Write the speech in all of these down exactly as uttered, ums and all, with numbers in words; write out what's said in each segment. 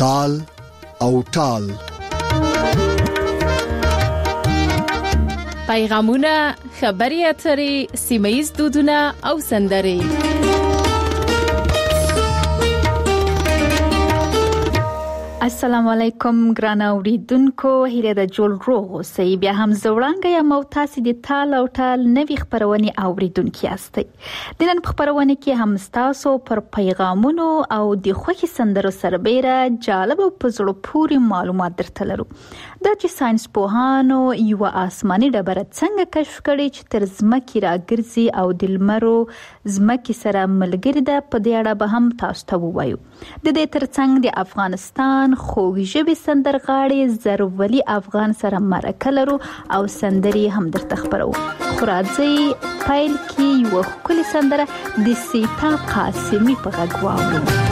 تال او ټال. پیغامونه، خبري اترې، سیمه‌ییز دودونه او سندرې. السلام علیکم ګران اوریدونکو، هیله د جوړ روغ اوسئ. بیا هم زوړانګه یم او تاسو د تال او ټال نوې خبرونه اوریدونکو یاستئ. د نن په خبرونه کې هم تاسو پر پیغامونو او د خوښي سندرو سربېره جالب او په زړه پورې معلومات درته لرو. دا چې ساينس پوهانو یو آسماني ډبره څنګه کشف کړي چې تر ځمکې راګرځي او د لمرو ځمکې سره ملګری ده، په دې اړه به هم تاسو ته ووایو. د دې ترڅنګ د افغانستان خوږ ژبې سندرغاړي زرولي افغان سره مرکه لرو او سندري هم درته خبرو. خو راځئ پیل کې یو ښکلې سندره د سیتا قاسمي په غږ واورو.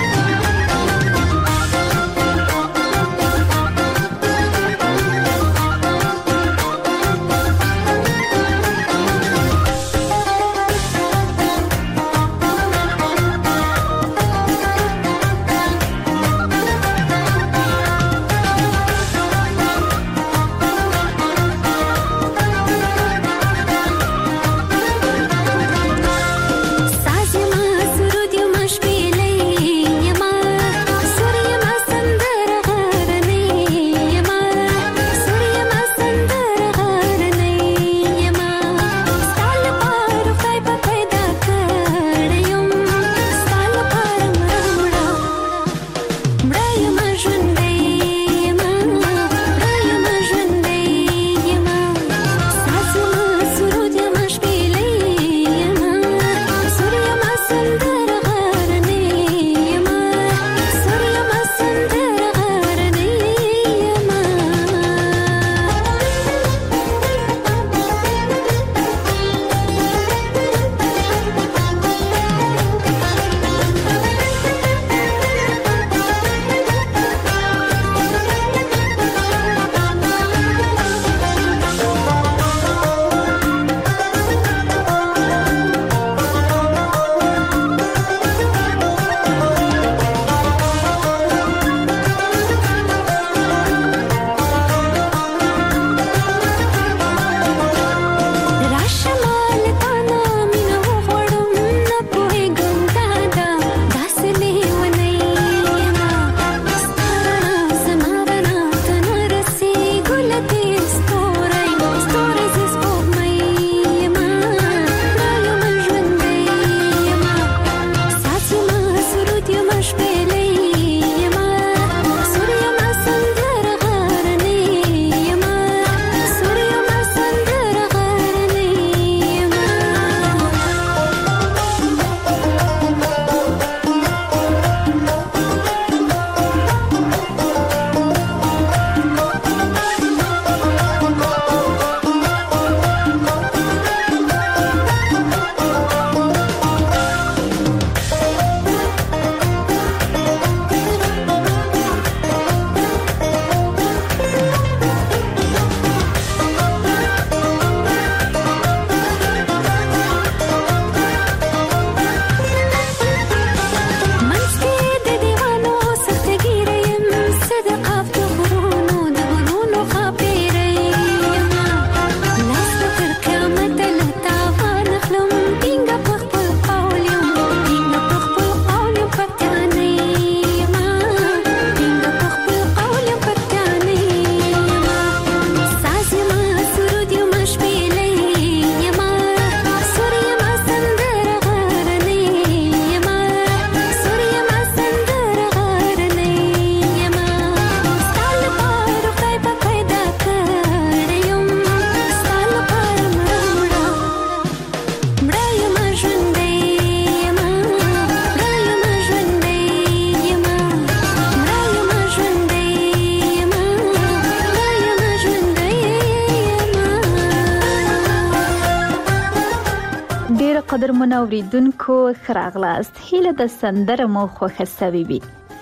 قدرمنو اوریدونکو خراغلاست، هیله د سندره مو خوښه سوي وي.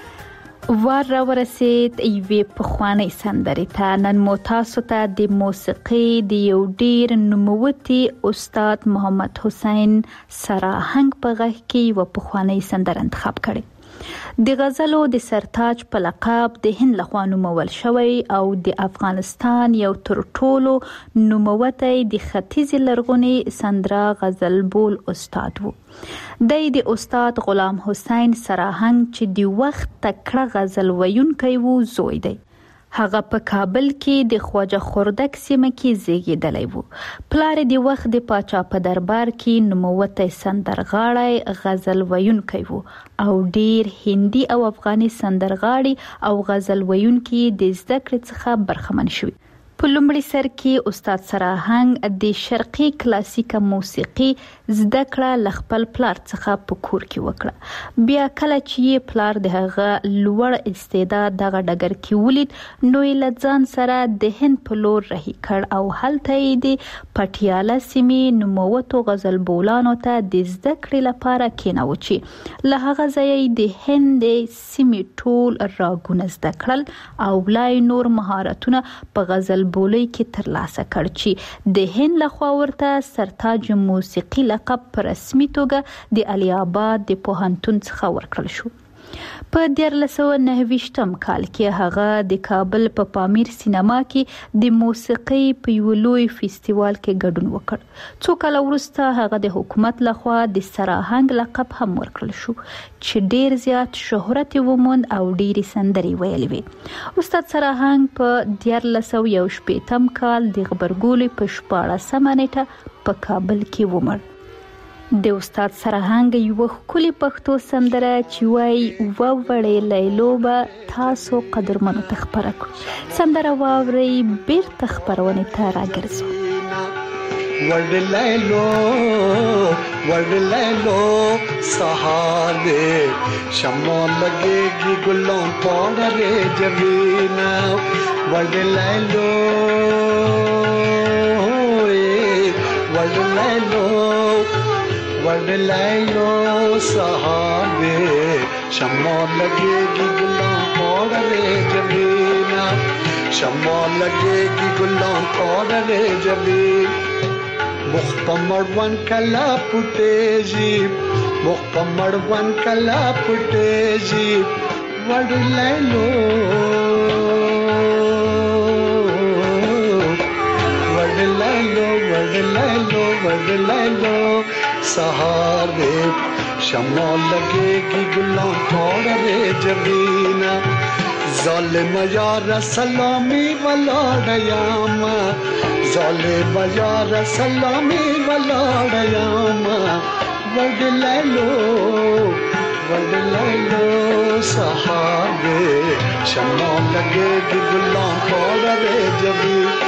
وار را ورسید یوې پخوانۍ سندرې ته. نن مو تاسو ته د موسیقۍ د یو ډیر نوموتی استاد محمد حسین سراهنګ په غږ کې یوه پخوانۍ سندره انتخاب کړې. د غزلو د سرتاج په لقب د هند لخوا نومول شوی او د افغانستان یو تر ټولو نوموتی د ختیځ لرغونی سندره غزل بول استاد وو. د د استاد غلام حسین سراهنګ چې د وخت تکړه غزل ویونکی وو زوی دی. هغه په کابل کې د خواجه خردک سیمه کې زیږیدلی وو. پلار د وخت د پاچا په دربار کې نوموتی سندرغاړی غزل ویونکی وو او ډیر هندي او افغاني سندرغاړي او غزل ویونکي د زده کړې څخه برخمن شوي. په لومړي سر کې استاد سراهنګ د شرقي کلاسیکه موسیقي زده کړه له خپل پلار څخه په کور کې وکړه. بیا کله چې پلار د هغه لوړ استعداد دغه ډګر کې ولید نو یې له ځان سره د هند په لور رهي کړ او هلته یې د پټیالا سیمې نوموتو غزل بولانو ته د زده کړې لپاره کېناوه چې له هغه ځایه یې د هند د سیمې ټول راګونه زده کړل او بیا نور مهارتونه په غزل بولۍ کې ترلاسه کړ چې د هند لخوا ورته سرتاج موسیقي لقب په رسمي توګه د علي آباد د پوهنتون څخه ورکړل شو. په دیارلس سوه نهه ویشتم کال کې هغه د کابل په پا پامیر سینما کې د موسیقۍ په یو لوی فستیوال کې ګډون وکړ. څو کاله وروسته هغه د حکومت لخوا د سراهنګ لقب هم ورکړل شو چې ډیر زیات شهرت وموند او ډیرې سندرې ویلې وې. استاد سراهنګ په دیارلس سوه یو شپیتم کال د غبرګولي په شپاړسمه نیټه په کابل کې ومړ. د استاد سراهنګ یو ښکلي پښتو سندره چې وایي ووړې لیلو به تاسو قدرمنو ته خپره کړو. سندره واورئ بیرته خپرونې ته راګرځو. وړ لیلو وړ لیلو سهار دې شمع لګېږي ګلوں پاړه جوینا وړ لیلو وړ لیلو وړ لیلو سهار دې شمع لګېږي ګلوں پاړه جوینا شمع لګېږي ګلوں پاړه جوینا مخ په مړوند کلا پټېږي مخ په مړوند کلا پټېږي وړ لیلو وړ لیلو وړ لیلو وړ لیلو سهار دې شمع لګېږي ګلوں پاړه جوینا ظالم یار سلامي ولاړیاما ظالم یار سلامي ولاړیاما وړ لیلو وړ لیلو سهار دې شمع لګېږي ګلوں پاړه جوینا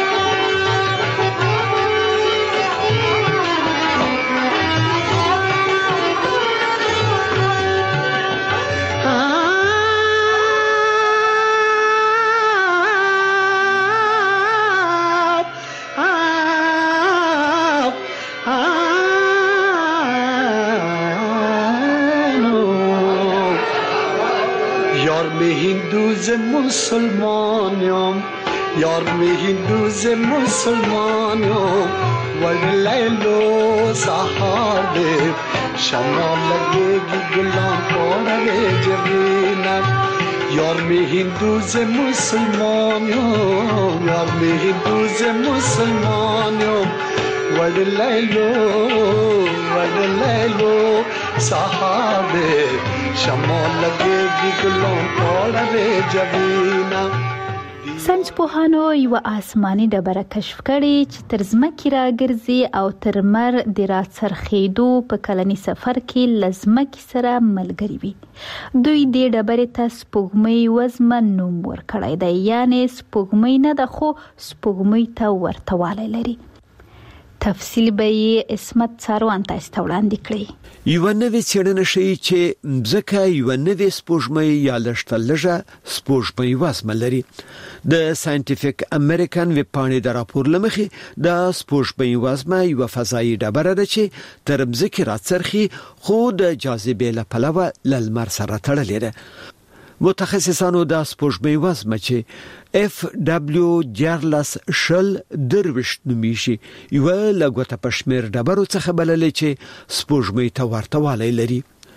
ز مسلمانم یار می هندو ز مسلمانم وړ لیلو سهار دې شمع لګېږي ګلوں پاړه جوینا یار می هندو ز مسلمانم یار می هندو ز مسلمانم وړ لیلو وړ لیلو سهار دې شمع لګېږي ګلوں پاړه جوینا. ساینس پوهانو یو آسماني ډبره کشف کړې چې تر ځمکې راګرځي او تر مر د راڅرخېدو په کلني سفر کې له ځمکې سره ملګري وي. دوی دې ډبرې ته سپوږمۍ وزمه نوم ورکړی دی، یعنې سپوږمۍ نه ده خو سپوږمۍ ته ورته والی لري. تفصیل به یې اسمت څاروان تاسو ته وړاندې کړي. یو نوې څېړنه ښیي چې مځکه یو نوې سپوږمۍ یا لږ لږه سپوږمۍ وزمه لري. د ساینټیفیک امریکن ویب پاڼې د راپور له مخې د سپوږمۍ وزمه یو فضایي ډبره ده چې تر مځکې راڅرخي خو د جاذبې له پلوه له لمر سره تړلې ده. متخصصانو د سپوږمۍ وزمه چې اف دبلیو دیارلس شل درویشت نومیږي یو لږه په شمیر ډبرو څخه بللې چې سپوږمۍ ته ورته والی لري.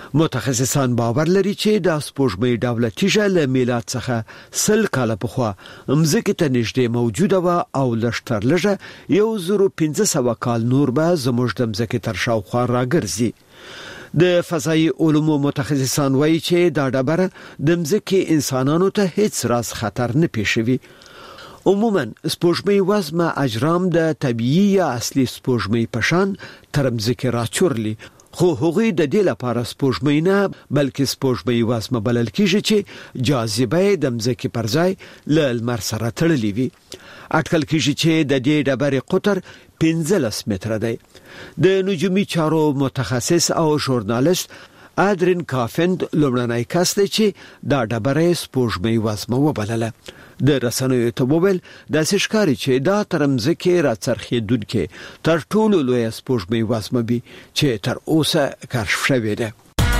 متخصصان باور لري چې د سپوږمۍ دولتي ژله میلاد څخه سل کاله پخوا مځکې ته نږدې موجوده و او لشتر لږه یو زرو پنځه سوه کال نور به زموږ د مځکې تر شاوخوا راګرځي. د فضایي علومو متخصصان وایي چې دا ډبره د مځکې انسانانو ته هیڅ راز خطر نه پیښوي. عموما سپوږمۍ وزمه اجرام د طبيعي یا اصلي سپوږمۍ په شان تر مځکې راچورلي، خو هغوی د دې لپاره سپوږمۍ نه بلکې سپوږمۍ وزمه بلل کیږي چې جاذبه د مځکې پر ځای له لمر سره تړلې وي. اټکل کیږي چې د دې ډبرې قطر پنځلس متره دی. د نجومي چارو متخصص او ژورنالیست ادرین کافند لومړنی کس دی چې دا ډبره سپوږمۍ وزمه وبلله. د رسنیو ته وویل داسې ښکاري چې دا تر مځکې راڅرخېدونکې تر ټولو لویه سپوږمۍ وزمه وي چې تر اوسه کشف شوې ده.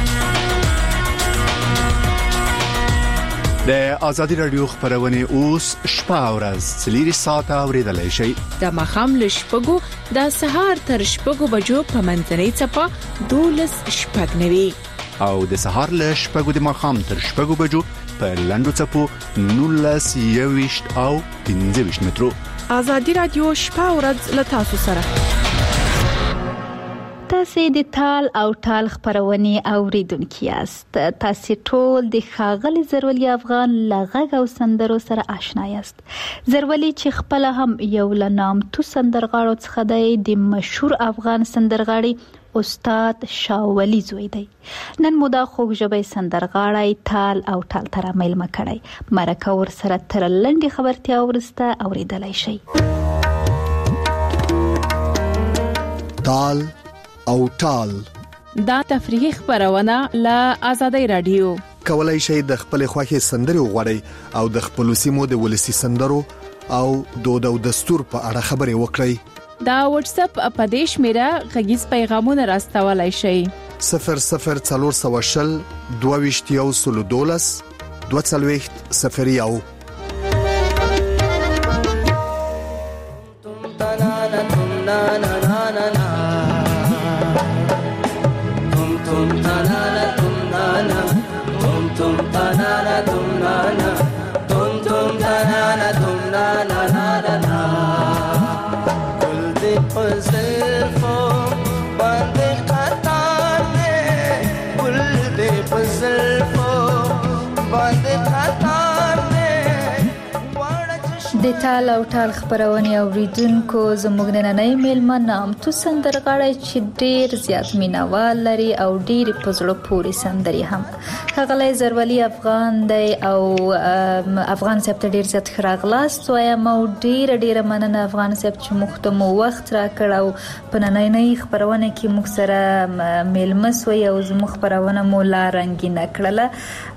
د ازادي رادیو خبرونه اوس شپه او ورځ څلور ساعته اوریدلای شئ. د مخام له شپږو د سهار تر شپږو بجو په منځنۍ چپه دولس شپږ نوي او د سهار له شپږو د مخام تر شپږو بجو په لندو چپو نولس یويشت او پنځه ویشت مترو. ازادي رادیو شپه او ورځ له تاسو سره. تاسو د تال او ټال خبرونه اوریدونکو یاست. تاسو ټول د ښاغلي زرولي افغان لغږ او سندرو سره آشنا یاست. زرولي چې خپل هم یو لنامتو سندرغاړو څخه دی، د مشهور افغان سندرغاړي استاد شاولی زوی دی. نن مو دا خوږ ژبې سندرغاړی تال او ټال تر میلمه کړی. مرکه ور سره تر لنډي خبرتیا ورسته اوریدلای شئ. تال او ټال دا تفریحي خبرونه له آزادۍ رادیو. کولای شئ د خپل خوښي سندري وغوړئ او د خپل سیمو د ولسی سندرو او دود او دستور په اړه خبري وکړئ. دا واتس اپ په دیش میرا غږیز پیغامونه راستولای شئ. صفر صفر څلور سوه شل دوه ویشت یو سلو دولس دوه څلوېښت صفر یو. د تال او ټال خبرونه اوریدونکو زموږ نننۍ میلمه نامتو سندرغاړی چې ډیر زیات مینوال لري او ډیر په زړه پورې سندري هم. ښاغلی زرولي افغان دی او افغان صاحب ته ډیر زیات راغلاست وایم او ډیر ډیر مننه افغان صاحب چې موږ ته مو وخت راکړ او په نننۍ خبرونه کې موږ سره میلمه سوی او زموږ خبرونه مو لا رنګینه کړله.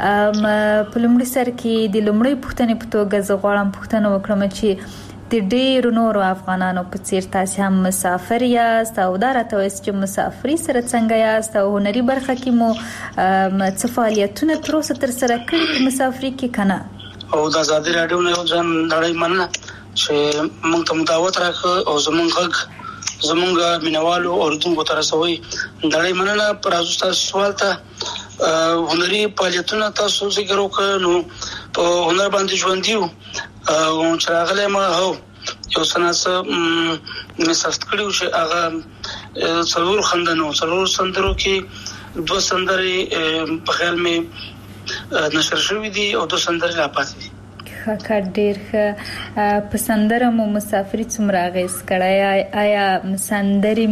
په لومړي سر کې د لومړۍ پوښتنې په توګه زه غواړم پوښتنه وکړم چې د ډیرو نورو افغانانو په څیر تاسو هم مسافر یاست او دا راته وایي چې مسافري سره څنګه یاست او هنري برخه کې مو څه فعالیتونه تر اوسه تر سره کړي په مسافري کې کنه. او د آزادي رادیو نه ځان نړۍ مننه چې موږ ته مداوت راکړ او زمونږ غږ زمونږ مینوالو اوریدونکو ته رسوي. نړۍ مننه. پر تاسو سوال ته هنري فعالیتونه تاسو ذکر وکړو نو په هنر باندې ژوند دیو او چې راغلی ما هو یو سناس مې سفت کړیو چې هغه څلور خندنو څلور سندرو کې دوه سندرې په خیال مې نشر شوي دي او دوه سندرې لا پاتې دي. ښه ډیر ښه. په سندره مو مسافري څومره اغېز کړی؟ آیا سندرې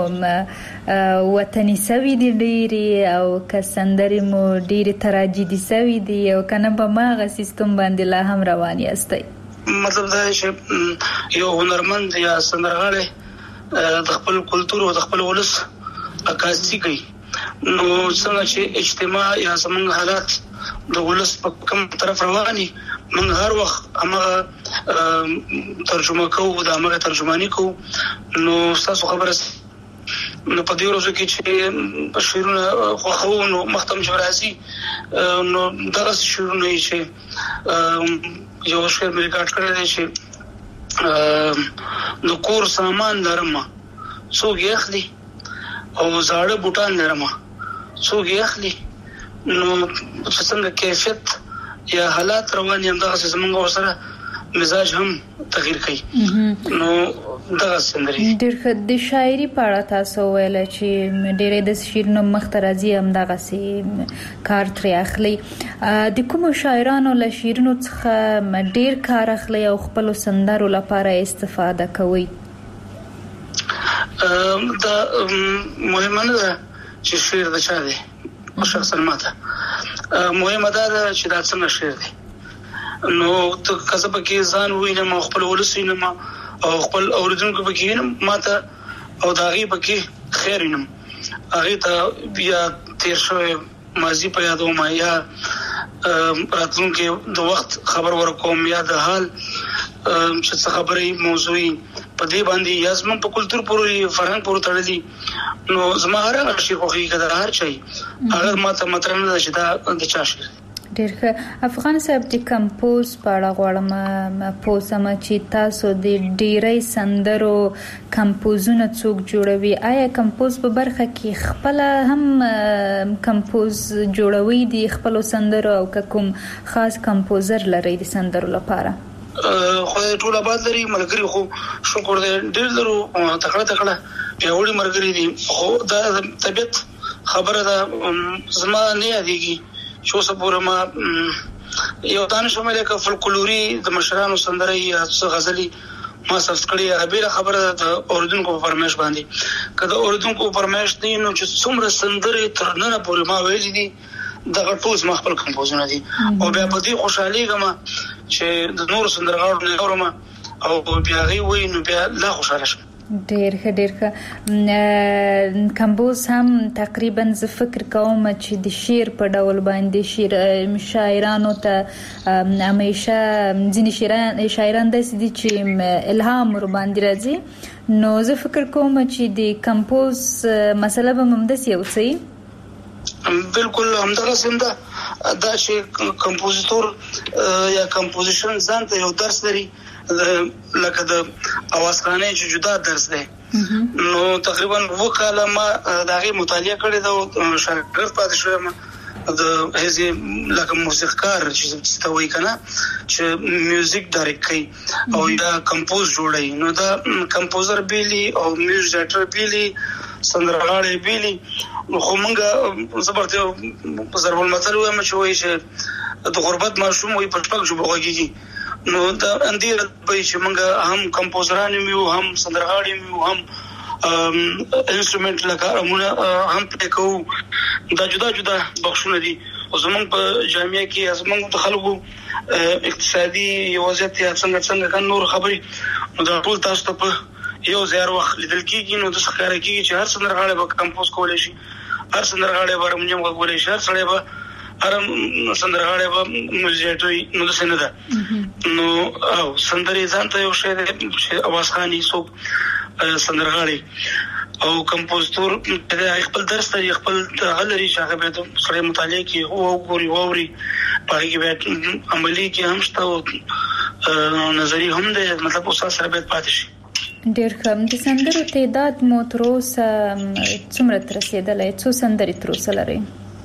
مو وطني سوي دي ډېرې او که سندرې مو ډېرې تراجیدي سوي دي او که نه په هماغه سیستم باندې لا هم روان یاستئ؟ مطلب دا چې یو هنرمند یا سندرغاړی د خپل کلتور او د خپل ولس عکاسي کوي نو څنګه چې اجتماع یا زمونږ حالات د ولس په کوم طرف رواني موږ هر وخت هغه ترجمه کوو د هغه ترجمانی کوو. نو تاسو خبره نو په دې ورځو کې چې شعرونه خو نو مختم شوراسي نو دغه شعرونه چې یو شعر مې ریکارډ کړی دی چې د کور سامان لرم څوک یې اخلي او زاړه بوټان لرم څوک یې اخلي نو څنګه کیفیت یا حالات روان یم دغه زمونږ سره مزاج هم تغییر کوي نو دغه سندري ډېر ښه د شاعري په اړه تاسو ویل چې ډېرې د شعرونو مخته راځي هم دغه سي کار ترې اخلي د کومو شاعرانو له شعرونو څخه ډېر کار اخلي او خپل سندرو لپاره استفاده کوي دا مهمه نه ده چې شعر د چا دی شخصا ماته مهمه ده چې دا څنګه شعر دی نو ته کله پکې ځان وینم خپل ولس وینم او خپل اوریدونکو پکې وینم ماته او داغي پکې خیر وینم هغه ته بیا تیر شوی ماضی په یادوم یا راتلونکي د وخت خبر ورکوم یا د حال چې څه خبرې موضوعي په دې باندې یا زموږ په کلچر پورې فرهنګ پورې تړلي نو زما هر شي خو هیڅ هر چي هغه ماته مترنه ده چې دا د چا شي ډېر ښه افغان صاحب د کمپوز په اړه غواړم پوسم چې تاسو د ډیرۍ سندرو کمپوزونه څوک جوړوي آیا کمپوز په برخه کې خپل هم کمپوز جوړوي د خپل سندرو او کوم خاص کمپوزر لري د سندرو لپاره خو ټول آباد لري ملګری خو شکر دې ډېر لرو تکړه تکړه پیاوړي مرګري دي خو دا طبيعت خبره ده زما نه یادېږي شو سپوره ما یو دانش مې له فولکلوري د مشرانو سندري یا غزلي ما سفت کړی هغه خبره د اوردونکو په فرمایش باندې کله اوردونکو په فرمایش دي نو چې څومره سندري ترنه پورې ما ویلي دي دغه ټول ما خپل کمپوزونه دي او بیا په دې خوشحالي غما چې د نور سندرغاړو نه اورم او بیا غي وای نو بیا لا خوشاله شم ډېر ښه ډېر ښه کمپوز هم تقریبا زه فکر کوم چې د شعر په ډول باندې شعر شاعرانو ته همیشه ځینې شاعران شاعران داسې دي چې الهام ور باندې راځي نو زه فکر کوم چې د کمپوز مسله به همداسې اوسي بالکل همدغه سم ده دا چې کمپوزیتور یا کمپوزیشن ځان ته یو درس لري لکه د اوازخانه چې جدا درس دی نو تقریبا وکاله ما دغه مطالعه کړې دا شاګرد پاتې شوم د هزي لکه موسیقار چې څه وایي کنه چې میوزیک ډایرکټ کوي او یا کمپوز جوړي نو دا کمپوزر بیلی او میوزیک ډایرکټر بیلی سندرغاړي بیلی نو خو مونږه زبرته ضرب المثل وایم چې وایي چې د غربت ماشوم وي په پک جو بوغيږي نو دا اندیر په چې موږ هم کمپوزران یو هم سندرغاړي یو هم انسټرومنټ لکه هم پلی کوو دا جدا جدا بخښونه دي او زمونږ په جامعه کې زمونږ د خلکو اقتصادي وضعیت یا څنګه څنګه کان نور خبري نو دا ټول تاسو ته په یو ځای وخت لیدل کېږي نو د ښکارا کېږي چې هر سندرغاړي به کمپوز کولای شي هر سندرغاړي به هارمونیم غوړي شي هر سړی به ارم سندرغاړي به موزیټوي نو د سند ده نو او سندري ځان ته یو شی د اوازخاني سو سندرغاړي او کمپوزیتور د خپل درس ته خپل غلري شاغه به سره مطالعه کوي او غوري ووري پاره کې به عملی کې هم شته نظری هم ده مطلب اوس سره به پاتې شي ډېر ښه د سندرو تعداد مو تر اوسه څومره تر رسیدلای څو سندري تر اوسه لري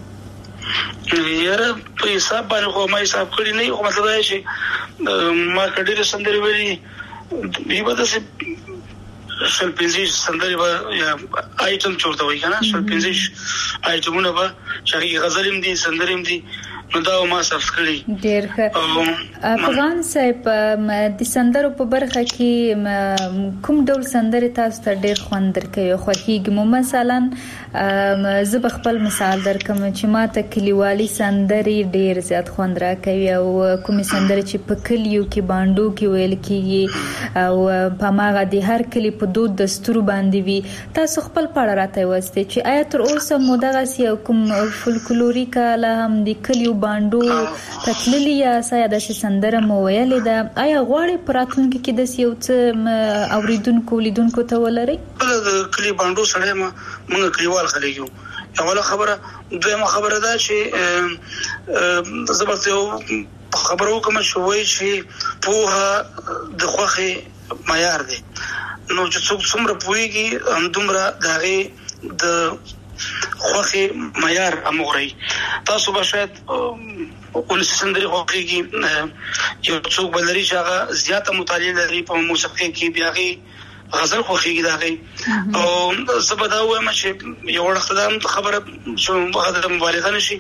یاره په حساب باندې خو ما حساب کړی نه خو مطلب دا چې ما کډیر سندري ویلي دی به تاسو شل پنځه سندري به یا آیټم چورته وای کنه شل پنځه آیټمونه به چې غزلیم دي سندریم دي نو دا ما صرف کړی ډېر ښه افغان صاحب د سندرو په برخه کې کوم ډول سندري تاسو ته ډېر خوند درکوي خو کېږي مو مثلا زه به خپل مثال درکم چې ما ته کلیوالي سندري ډېر زیات خوند راکوي او کومې سندري چې په کلیو کې باندو کې ویل کېږي او په ماغه د هر کلی په دود دستور باندې وي تاسو خپل پړه راته وسته چې آیا تر اوسه مو دغه کوم فولکلوریکا له هم د کلیو باندو تتللی یا سایا د سندره مو ویلې ده آیا غواړي پراتونکو کې د یو څه اوریدونکو لیدونکو ته ولري د کلی باندو سره موږ کلیوال خلک یو اوله خبره دویمه خبره ده چې زبرته خبرو کوم شوي چې په د خوخه معیار دي نو چې څوک څومره پويږي هم دومره دغه د خوخي معیار اموري تاسو به شاید ولسی سندري خوخيږي یو څوک بلري چې هغه زیاته مطالعه لري په موسیقي کې بیاغي غزل خوخيږي داغي او زبدا وایم چې یو وخت دا خبره چې هغه مبالغه نشي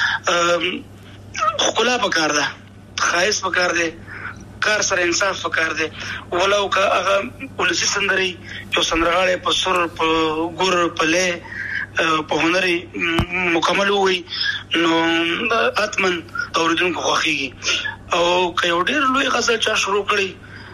خلا پکار ده خایس پکار ده کار سره انصاف پکار دی ولو که هغه ولسی سندري یو سندرغاړي په سر په ګور په لې په هنري مکمل وي نو اتمن اوریدونکو خوخيږي او که یو ډېر لوی غزل چا شروع کړي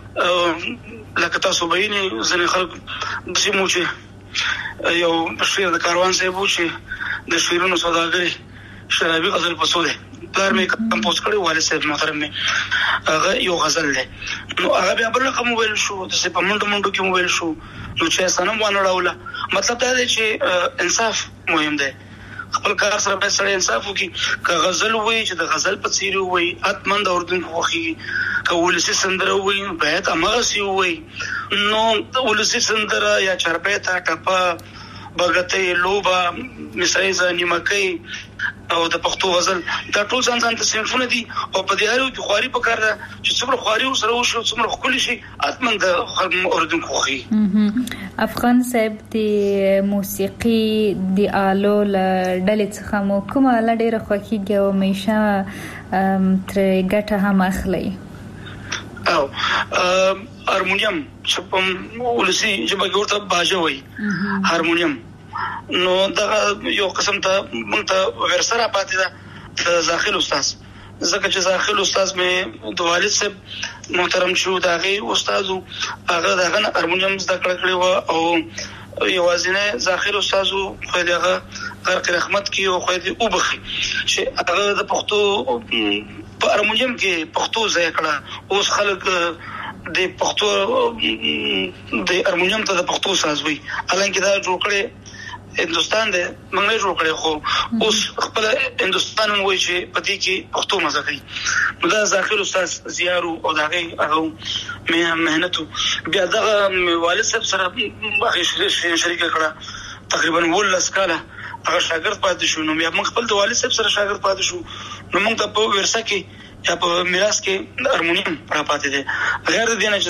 لکه تاسو بیني ځنې خلک داسې مو چې یو شعر د کاروان صاحب و چې د شعرونو سوداګري شرابي غزل پسو دی پلار مې کمپوز کړی والد صاحب محترم مې هغه یو غزل دی نو هغه بیا بل رقم ویل شو د څه په منډو منډو کې ویل شو نو چې سنم وانه راوله مطلب دا دی چې انصاف مهم دی خپل کار سره به سره انصاف وکي که غزل وایي چې د غزل په څیر وایي اتمن د اردن خوخي که ولسی سندره وایي باید امغه سی وایي نو ولسی سندره یا چرپیتا ټپا بغته لوبا مصریزه نیمکۍ او د پښتو غزل دا ټول ځان ځان تصنیفونه دي او په دې اړه کې خواري پکار ده چې څومره خواري سره وشو څومره خولي شي اتمن د اردن خوخي افغان صاحب د موسیقي د آلو ډلې څخه مو کومه له ډیره خوخيږي او همیشه تر ګټه هم اخلي او هارمونیم چې په ولسی جبه ورته باجه وای هارمونیم نو دا یو قسم ته مونږ ته ورسره پاتې ده داخل استاد زکه چې داخل استاد مې د والد صاحب محترم شو داغه استاد هغه دغه هارمونیم زده کړی و او یوازینه داخل استاد خو دغه غرق رحمت کې او خو دې وبخي چې هغه د پښتو په هارمونیم کې پښتو ځای کړه اوس خلک د پښتو د هارمونیم ته د پښتو ساز وي الانکه دا جوړ کړي هندستان دې موږ نه جوړ کړی خو اوس خپل هندستان وایي چې پدې کې پښتو مزه کوي نو دا داخل استاد زیارو او دغه هغه مهنت بیا دغه والد صاحب سره شریک کړه تقریبا ولس کاله هغه شاګرد پاتې شو نو بیا موږ خپل د والد صاحب سره شاګرد پاتې شو نو موږ ته په ورثه کې یا په میراث کې هارمونیم را پاتې دي غیر دې نه چې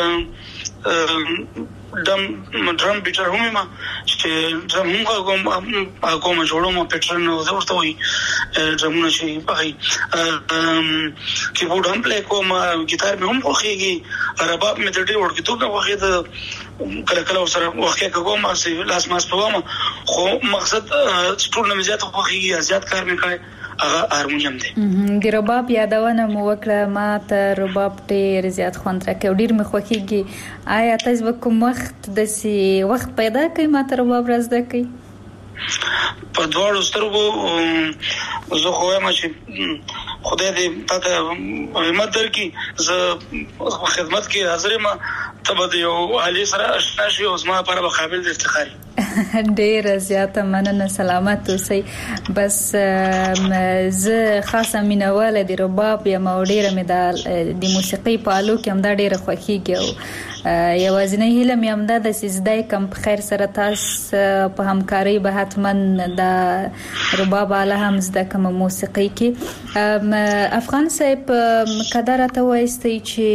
دم ډرم بیټر هم ما چې ډرم هم کوم کوم جوړوم پیټرن ورته وي ډرمونه شي پخې کیبورډ هم پلی کوم ګیټار مې هم خوخيږي رباب مې د ډېر ورکې توګه خوخي د کله کله سره وخت کوم چې لاس ماس پوم خو مقصد ټول نه زیات خوخيږي زیات کار مې کوي هغه هارمونیم دی د رباب یادونه مو وکړه ما ته رباب ډېر زیات خوند راکړ ډېر مې خوښیږي آیا تاسو کوم وخت د سی وخت پیدا کړئ ما ته رباب راځه کوي په دواړو سترګو زه خو وایم چې خدای دې تاسو همت درکړي زه خدمت کې حاضر یم ته به یو علي سره آشنا شي او زما لپاره به قابل د افتخار ډېر زیاته مننه سلامت اوسئ بس زه خاصه مینواله د رباب یم او ډېره مې د موسیقي په آلو کې هم دا ډېره خوښیږي او یوازینۍ هیله مې همدا ده چې زده یې کړم په خیر سره تاسو په همکارۍ به حتما د رباب آله هم زده کړم موسیقي کې افغان صاحب که دا راته وایستئ چې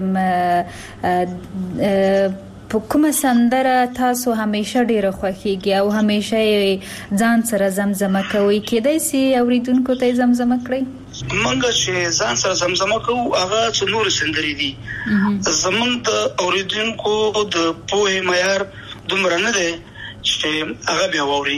کومه سندره تاسو همیشه ډیره خوښیږي او همیشه ځان سره زمزمه کوي کېدای شي اوریدونکو ته زمزمه کړئ منګه چې ځان سره زمزمه کوو هغه څو نور سندري دي زمونږ د اوریدونکو د پوهې معیار دومره نه دی چې هغه بیا ووري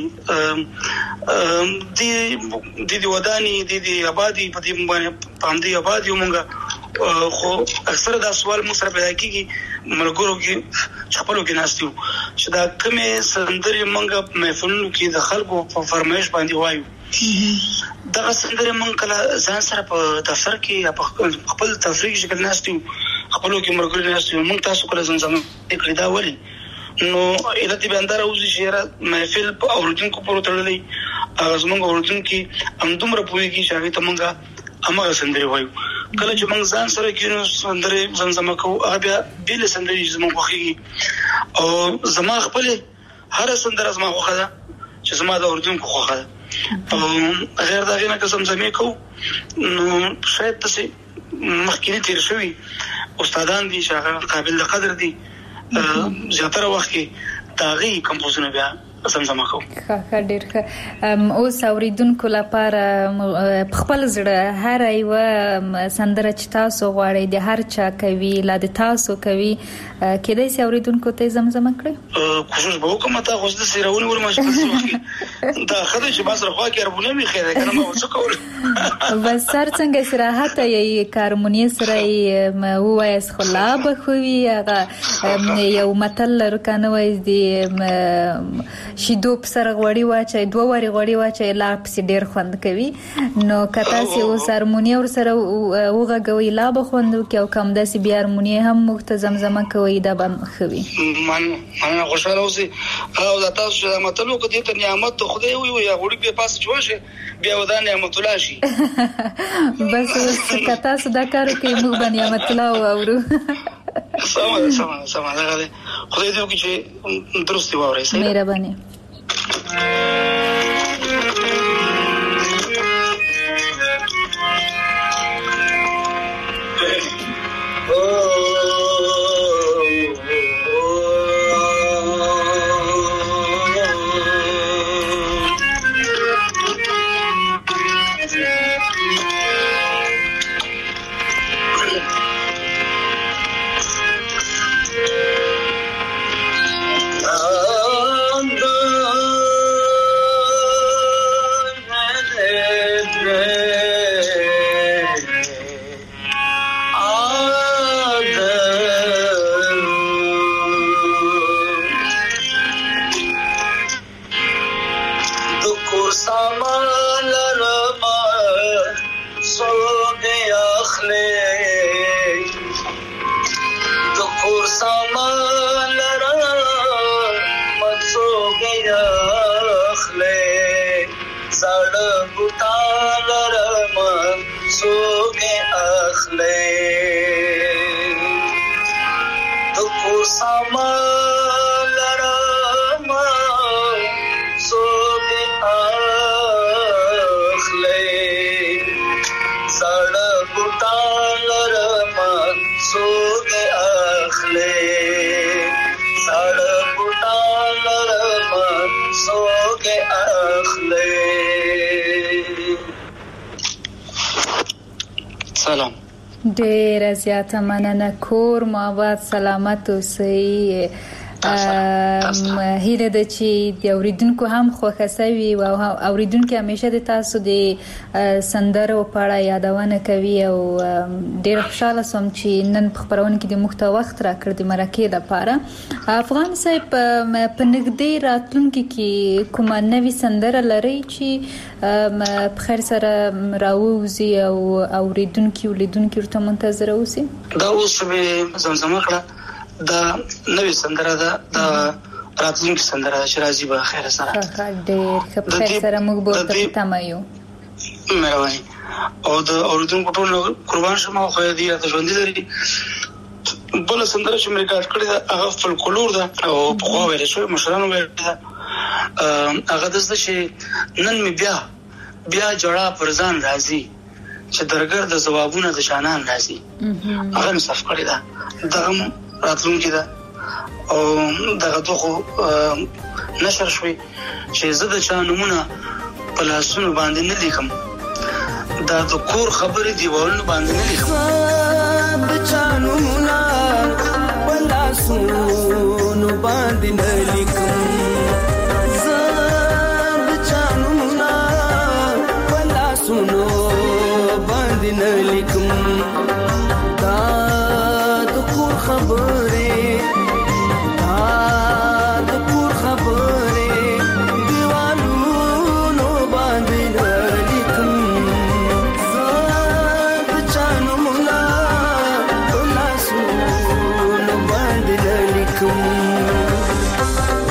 د د وداني د د آبادی په دې باندې پاندې آبادی ومنګه خو اکثره دا سوال مو سره پیدا کیږي مرګورو کې خپلو کې ناستیو چې دا کومه سندري منګه محفلونو کې د خلکو په فرمایش باندې وایو دا سندري مونږ کله ځان سره په دفتر کې یا په خپل تفریح شکل ناستیو خپلو کې مرګورو ناستیو مونږ تاسو کله زمزمه کړی دا ولي نو الهته باندې راوځي چې محفل په اوریدونکو پورې تړلې هغه زمونږ اوریدونکو هم دومره پوهیږي چې هغه ته مونږه امر سندري وایو کله چې موږ ځان سره کینو سندري زمزمه کوو هغه بیا بیل سندري زموږ خوخي او زما خپل هر سندره زما خوخه ده چې زما د اوریدونکو خوښه ده. غیر دا غینه که زمزمې کوو نو شاید تاسې مخکینی تیر شوي استادان دي چې هغه قابل د قدر دي زیاتره وخت کې د هغې کمپوزونه بیا زمزمه کوو. ښه ډېر ښه. اوس اوریدونکو لپاره خپل زړه هره یوه سندره چې تاسو غواړئ د هر چا کوي لا د تاسو کوي کېدای شي اوریدونکو ته زمزمه کړئ؟ کوشش به وکړم. تا خو زه سې راونیولم چې داسې وخت کې دا ښه ده چې ما سره خوا کې هارمونیم یې ښه دی که نه ما به څه کول. بس هر څنګه استراحت یې که هارمونیم سره یې ووایاست خو لا به ښه وي. هغه یو متل لرو که نه وایي د شیدو په سره غوړي واچوئ دوه وارې غوړي واچوئ لا پسې ډېر خوند کوي. نو که تاسې اوس هارمونیم ورسره وغږوئ لا به خوند وکړي او که همداسې بیا هارمونیم هم موږ ته زمزمه کوئ دا به ښه وي. مننه خوشحاله اوسئ. او دا تاسو چې دا متل وکړو دې ته نعمت د خدای ووایو یا غوړي بیا پاسه چې وشي بیا به دا نعمت الله شي. بس اوس که تاسو دا کار وکړئ موږ به نعمت الله واورو. سمه ده سمه ده سمه ده ده خدای دې وکړي چې درست واورئ. مهرباني. ډېره زیاته مننه. کور مو آباد سلامت اوسئ. هیله ده چې د اوریدونکو هم خوښه سوي او اوریدونکو همیشه د تاسو د سندرو په اړه یادونه کوي او ډېر خوشاله سوم چې نن په خپرونه کې د موږ ته وخت راکړ د مرکې لپاره. افغان صاحب په نږدې راتلونکي کې کومه نوې سندره لرئ چې په خیر سره راووځي او اوریدونکي ولیدونکي ورته منتظره اوسي؟ دا اوس مې زمزمه کړه دا نوې سندره ده د راتلونکي سندره ده چې راځي به خیر سره. ډېر ښه په خیر سره موږ به ورته په تمه یو. مهرباني. او د اوریدونکو ټول قربان شم او خدای دې راته ژوندي لري. بله سندره چې مې ریکارډ کړې ده هغه فولکلور ده او پخوا ویلې شوې مشرانو ویلې ده. هغه داسې چې نن مې بیا بیا جړه پر ځان راځي چې درګر د ځوابونه د شانان راځي. هغه مې صف کړې ده. دغه راتلونکي ده او دغه دوخو نشر شوي چې زه د چا نومونه په لاسونو باندې نه لیکم. دا د کور خبرې دیوالونو باندې نه لیکم. د چا نومونه په لاسونو باندې نه لیکم. زه د چا نومونه په لاسونو باندې نه لیکم. دا د کور خبرې دا د کور خبرې دیوالونو باندې نه لیکم. زه د چا نومونه په لاسونو باندې نه لیکم.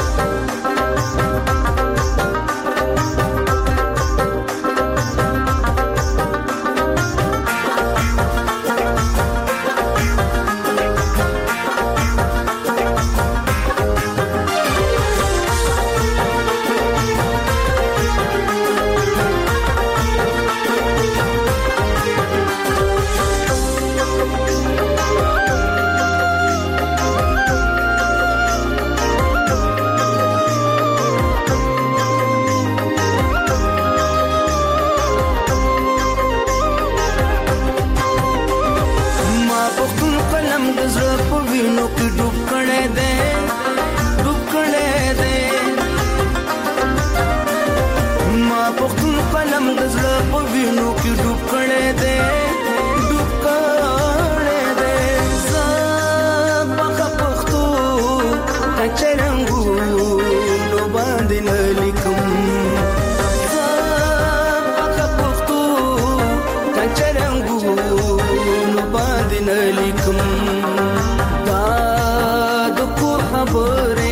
د زړه په وینو کې ډوب کړې ده ډوب کړې ده زه په پښتو کچرنګو نو باندې نه لیکم زه په پښتو کچرنګو نو باندې نه لیکم دا د کو خبره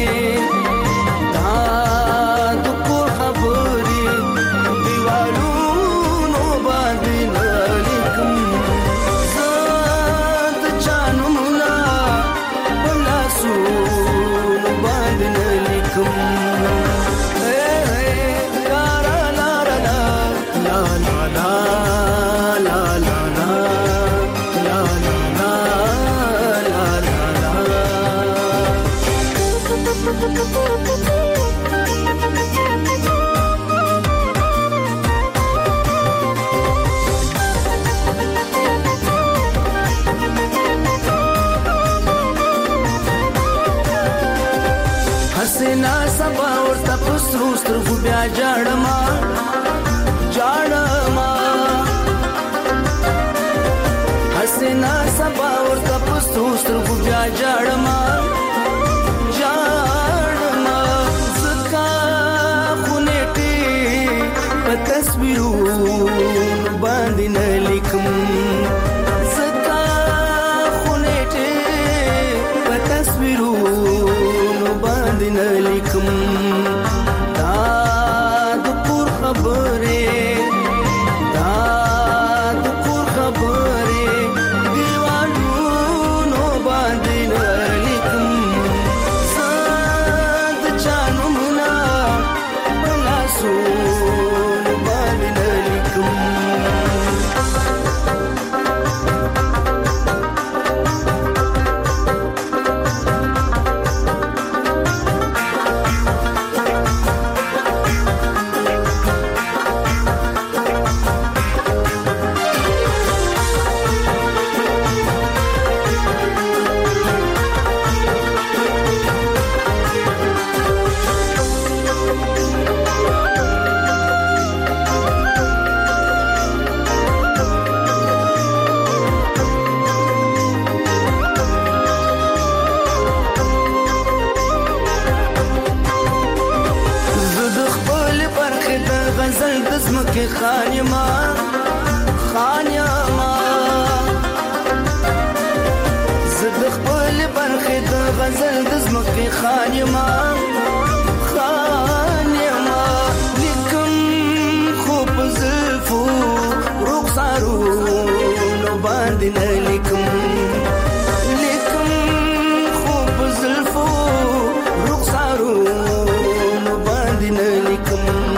سترګو بیا جاړما جاړما حسنا سبا ورته پستو سترګو بیا جاړما جاړما زکا خونېټي په تصویرونو باندې نه لیکم زکا خونېټي په تصویرونو باندې نه لیکم خانیما خانیما زد خپل برخه د غزل د زمکه خانیما خانیما لیکم خوب زلفو رخسارو نو باندې نه لیکم لیکم خوب زلفو رخسارو نو باندې نه لیکم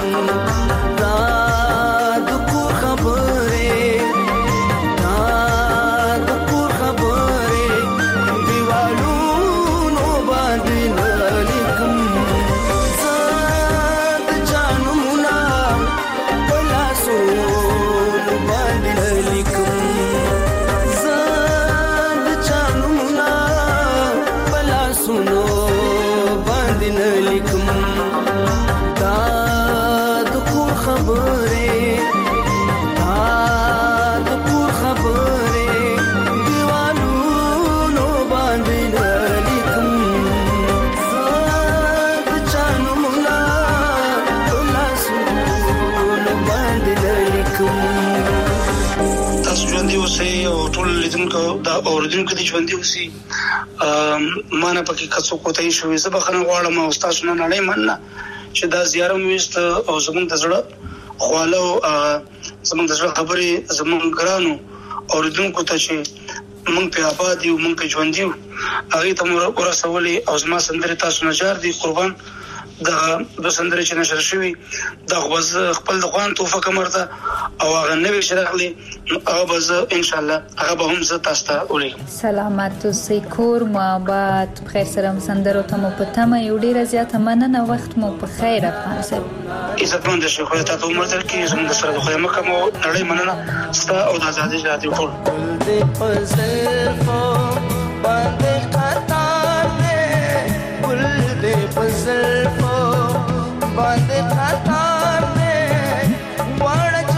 دا اوردونکو د ژوندۍ اوسي مانه پکې کڅو کوتای شوې زه بخنه غواړم او تاسو نه نړۍ مننه چې دا زیارم وست او زمونږ د زړه خواله زمونږ د زړه خبرې زمونږ ګرانو اوردونکو ته چې مونږ په آباد یو مونږ په ژوندۍ یو هغه ته مور ورسولې او زما سندري تاسو نه جار دي قربان دا د سندري چې نشر شوی دا غوځ خپل د خوان توفه کمرته او هغه نوې شرخلي او بز ان شاء الله هغه به هم زه تاسو ته ولې سلامات اوسئ کور مو آباد بخیر سره سندرو ته مو پته یو ډیره زیاته مننه وخت مو په خیر افغان صاحب عزتمند شي خو ته عمر تر کې زموږ سره د خدای مکه مو نړۍ مننه ستا او د آزادۍ رادیو ټول دې پزل فو باندې قطار دې ګل دې پزل فو باندې قطار دې وړ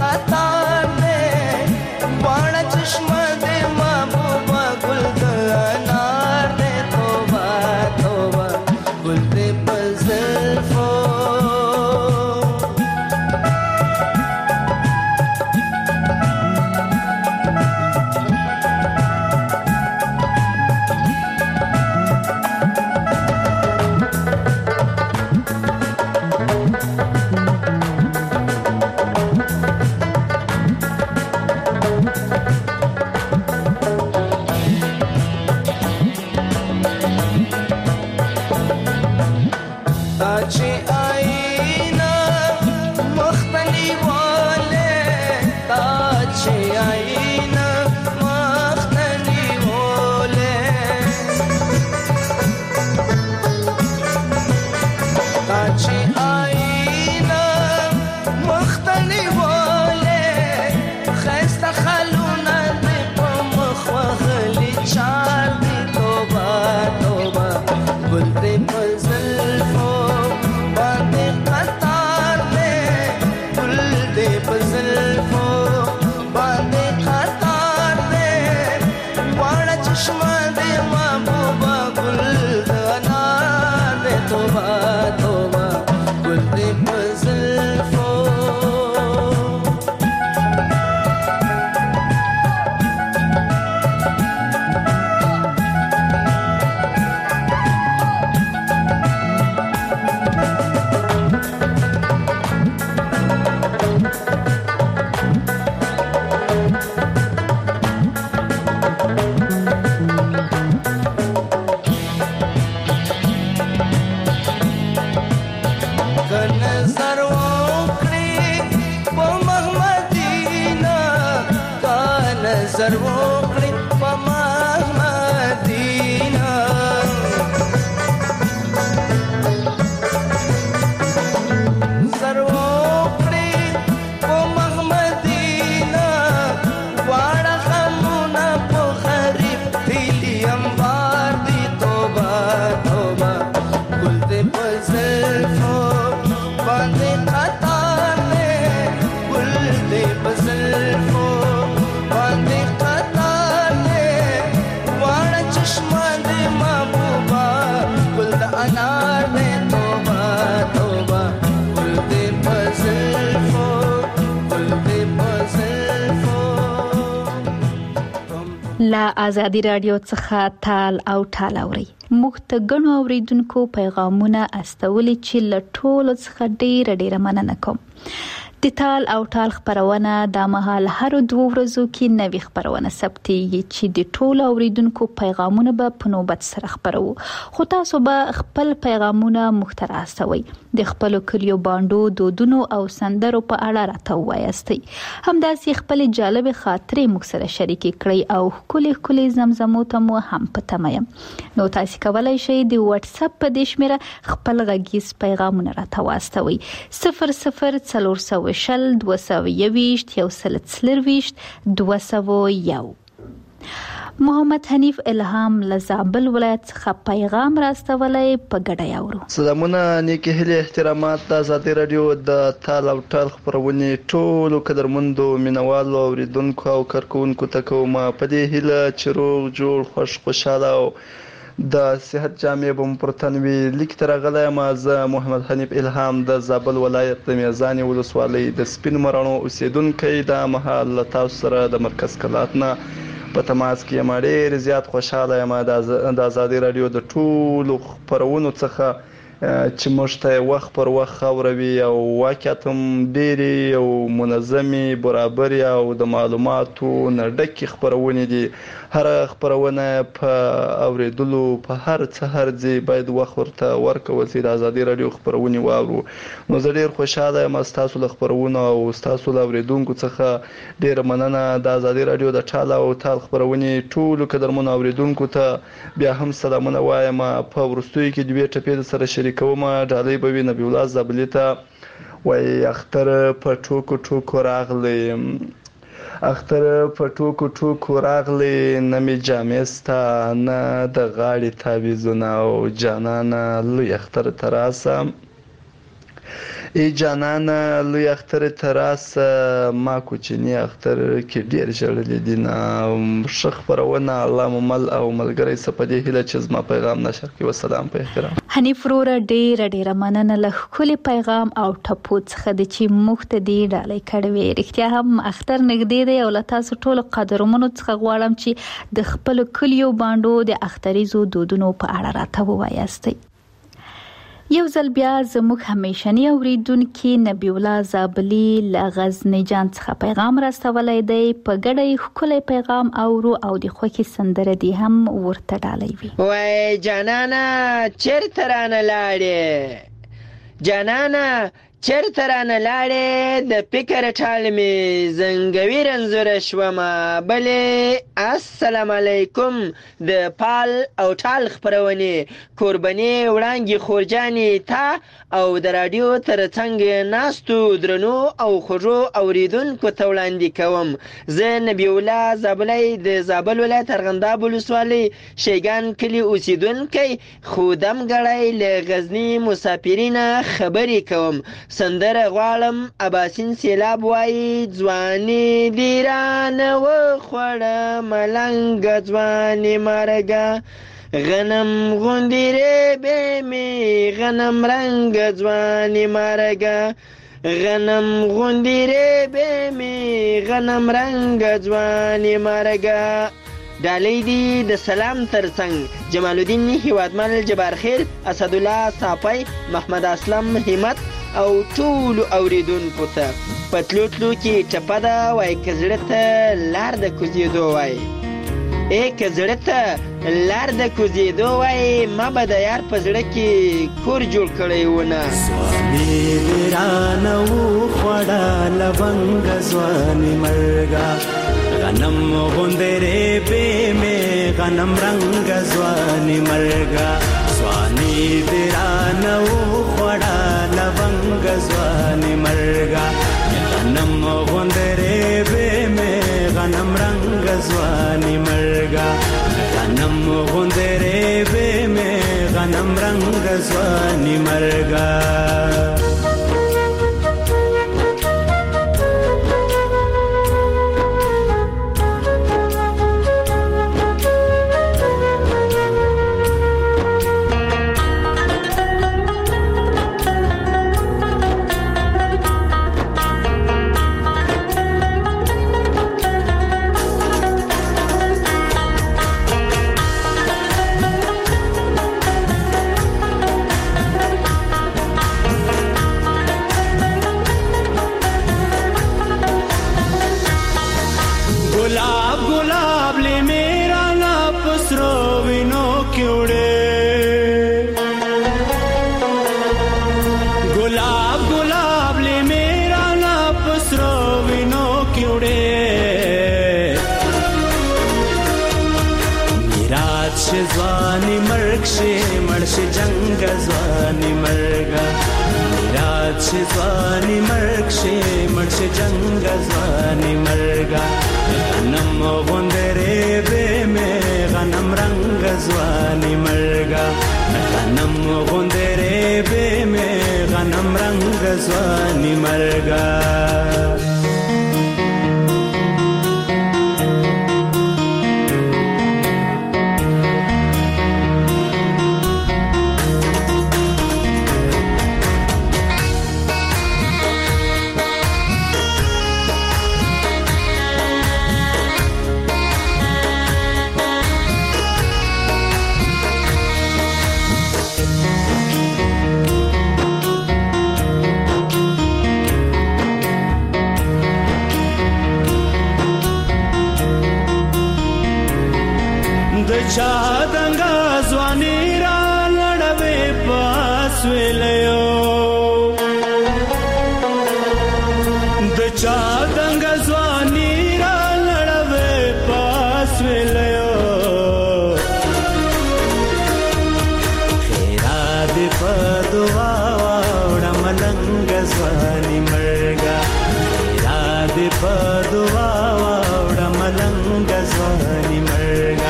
قطار دے وانا چشمہ دے محبوبہ گل دا انار دے توبہ توبہ گل دے پزلفو لا آزادي رادیو څخه تال او ټال اوري. موږ ته غنو اوریدونکو پیغامونه استولي چې له ټولو څخه ډیر ډیر مننه کوم. د تال او ټال خبرونه د مهال هر دوه ورځو کې نوې خبرونه ثبتېږي چې د ټولو اوریدونکو پیغامونه به په نوبت سره خبرو. خو تاسو به خپل پیغامونه مخترع استوي. د خپل کلیو باندو دودونو او سندرو په اړه راته وایاستئ. همداسې خپل جالب خاطرې موږ سره شریک کړئ او کلی کلی زمزمو ته مو هم پته یم. نو تاسو کولای شئ د واتس اپ په دې شمیره خپل غږیز پیغامونه راته واستوي. صفر صفر څلور سوه شل دوه سوه یوویشت یو سل څلرویشت دوه سوه یو. محمد حنیف الهام له زابل ولایت څخه پیغام راستولی په ګډه یاورو. سلامونه نیکې هیلې احترامات د آزادي رادیو د تال او ټال خپرونې ټولو قدرمندو مینوالو اوریدونکو او کارکونکو ته کوم په دې هیله چې روغ جوړ خوش خوشاله او د صحت جامع بم پرتنوي لیک تر غلې ما زه محمد حنیف الهام د زابل ولایت د میزان ولسوالۍ د سپین مرانو اوسیدونکو د محل تاسو سره د مرکز کلاتنا په تماس کې ما ډېر زیات خوشاله یم د آزادي رادیو د ټولو خبرونو څخه چې موږ ته وخت پر وخت خوروي او واقعیت هم ډېرې او منظمې برابرې او د معلوماتو نه ډکې خپرونې دي. هر خبرونه په اوریدلو په هر څه هرځي باید وخت ورته ورکول شي. د آزادي رادیو خبرونه واورو. نو زه ډېر خوشاله یم تاسو له خبرونو او تاسو له اوریدونکو څخه ډېر مننه. د آزادي رادیو د ټال او ټال خبرونه ټولو قدرمنو اوریدونکو ته بیا هم سلامونه وایم. په ورستوي کې دوی ټپې سره شریکوم. ډالۍ به وي نبی الله زابلی ته وای اختر په ټوکو ټوکو راغلی اختر په ټوکو ټوکو راغلی نه می جامې ستا نه د غاړې تعویضونه او جانانه لوی اختر ته راسه ای جانانه لوی اختر تراس ما کوچنی اختر کې ډیر ژړلې دي نه شخ پرونه الله ممل او ملګری سپدې هله چې زما پیغام نشر کې وسلام په احترام. حنیف رور ډیر ډیر مننه له خولي پیغام او ټپو څخه د چې مخته دی ډالۍ کړوي. رښتیا هم اختر نږدې دی او له تاسو ټولو قدرمنو څخه غواړم چې د خپل کلیو باندې د اختریزو دودونو په اړه راته ووایاست. یو ځل بیا زموږ همیشنی اوریدونکو نبی الله زابلی له غزنیجان څخه پیغام راستولای دی. په ګډه خولي پیغام اورو او د خوخي سندره دی هم ورته ډالۍ وی. وای جانانا چیرته رانه لاړې جانانا چرته رانه لاړې د فکر ټال می زنګوي رنځور شومه بلې السلام علیکم د پال او ټال خبرونی قرباني وړانګي خورجاني تا او د رادیو ترڅنګ ناستو درنو او خورو اوریدونکو ته وړاندې کوم. زه نبی الله زابلی د زابل ولایت ارغنداب ولسوالۍ شیګان کلی اوسیدونکی خودم غړی له غزنی مسافرین خبرې کوم. سندره غواړم اباسین سیلاب وای ځواني دیرانه و خوړه ملنګ ځواني مرګه غنم غوندیره به می غنم رنگ ځواني مرګه غنم غوندیره به می غنم رنگ ځواني مرګه. ډالۍ دی د سلام ترڅنګ جمال الدین هیوادمل جبار خیر اسد الله صافی محمد اسلم همت او ټول اوریدونکو ته پتلوتلو کې چپه ده وای کزړه ته لار د کوزیدو وای ای کزړه ته لار د کوزیدو وای ما به د یار په زړه کې کور جوړ کړی ونه. سوامي ورانه و خوړه لونګ ځواني مرګه غنم غوندره به می غنم رنگ ځواني مرګه سواني ورانه و خوړه لونګ ځواني مرګه غنم غوندره به می غنم رنگ ځواني مرګه غنم غوندره به می غنم رنگ ځواني مرګه. ځواني مرګ شي مرشي جنگ ځواني مرګه میراث شي ځواني مرګ شي مرشي جنگ ځواني مرګه غنم غوندره به می غنم رنگ ځواني مرګه غنم غوندره به می غنم رنگ ځواني مرګه. چا دنګا ځواني را لړوي پاس ویلو د چا دنګا ځواني را لړوي پاس ویلو خیرات په دعا وړه ملنګ ځواني مرګه خیرات په دعا وړه ملنګ ځواني مرګه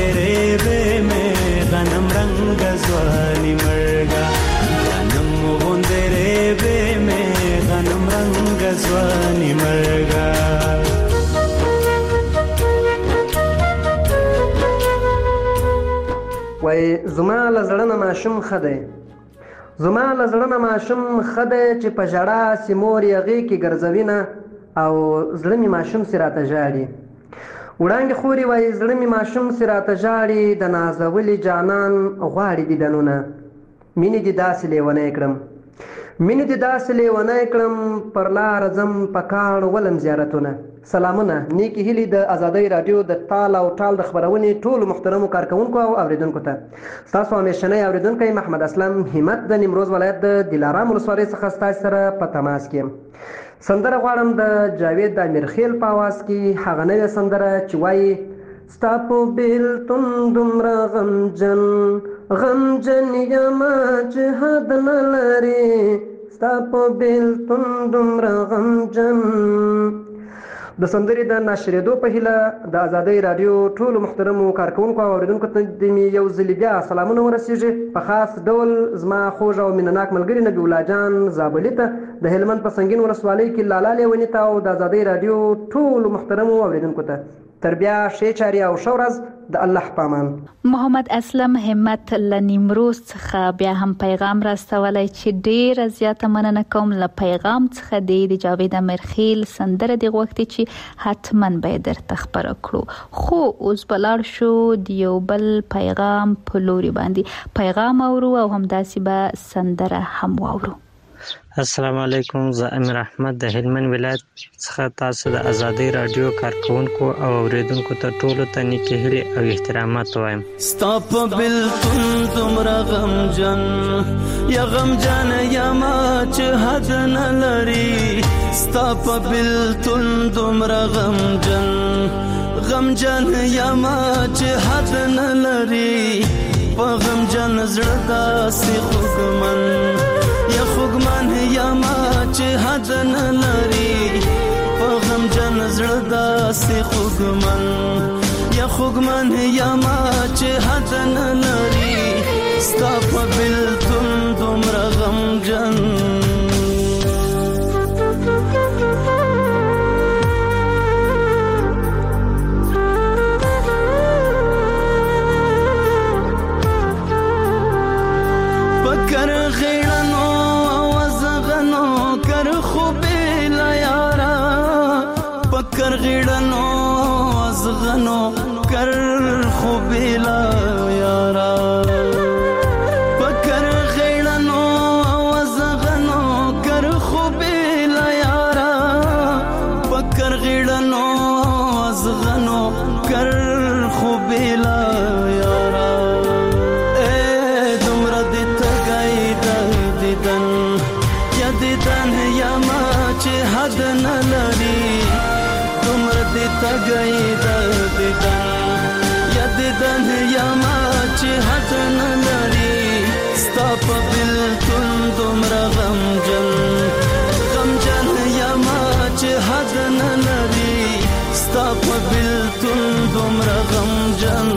غنم رنگ ځواني مرګه غنم ځواني مرګا وای زما لزړه ماشوم خده زما لزړه ماشوم خده چې په جړه سیمور یغي کې ګرځوینه او زړه می ماشوم سراته جاړي وړاندې خوري وای زړه می ماشوم سراته جاړي د نازولي جانان غواړي دي دنونه مینې دي داسې لیونه کړم مینې دي داسې لیونه کړم پر لار زم پکاړ ولم زیارتونه سلامونه نیکی هیلی د آزادۍ رادیو د تال او ټال د خبرونې ټول محترمو کارکونکو او اوریدونکو ته تاسو همیشنی اوریدونکی محمد اسلم همت د نیمروز ولایت د دلارام ولسوالۍ څخه ستاسو سره په تماس کې سندره غواړم د جاوید امیرخیل په اواز کې هغه نوې سندره چې وایي ستا په بیلتون دومره غمجن غمجن یمه چې حد نه لري ستا په بیلتون دومره غمجن د سندرې د نشریدو په هیله د آزادۍ رادیو ټولو محترمو کارکونکو او اوریدونکو ته د مې یو ځلې بیا سلامونه ورسیږي په خاص ډول زما خوږ او مینهناک ملګري نبي الله جان زابلي ته د هلمند په سنګین ولسوالۍ کې لالا لیوني ته او د آزادۍ رادیو ټولو محترمو اوریدونکو ته تر بیا ښې چارې او ښه ورځ د الله په امان. محمد اسلم همت له نیمروز څخه بیا هم پیغام راستولی چې ډیره زیاته مننه کوم له پیغام څخه دی د جاوید امیرخیل سندره دی غوښتي چې حتما به درته خبره کړو خو اوس بلار شو د یو بل پیغام په لوري باندې پیغام اورو او همداسې به سندره هم واورو. السلام علیکم، زه امیر احمد د هلمند ولایت څخه تاسو د آزادۍ رادیو کارکونکو او اوریدونکو ته ټولو ته نیکې هیلې او احترامات وایم. ستا په بېلتون دومره غمجن یا غمجن یمه چې حد نه لري ستا په بېلتون دومره غمجن غمجن یمه چې حد نه لري په غمجن زړه داسې خوږمن یا خوږمن یمه چې حد نه لري په غمجن زړه داسې خوږمن یا خوږمن یمه چې حد نه لري ستا په بېلتون دومره غمجن پکر غیړنو وزغنو کر خوبې لا یارا پکر غیړنو وزغنو کر خوبې لا یارا پکر غیړنو وزغنو کر خوبې لا یارا پکر غیړنو وزغنو کر خوبې لا یارا دیدن یما چې حد نه لري دومره دې تګی د دیدن یا دیدن یما چې حد نه لري ستا په بېلتون دومره غمجن غمجن یما چې حد نه لري ستا په بېلتون دومره غمجن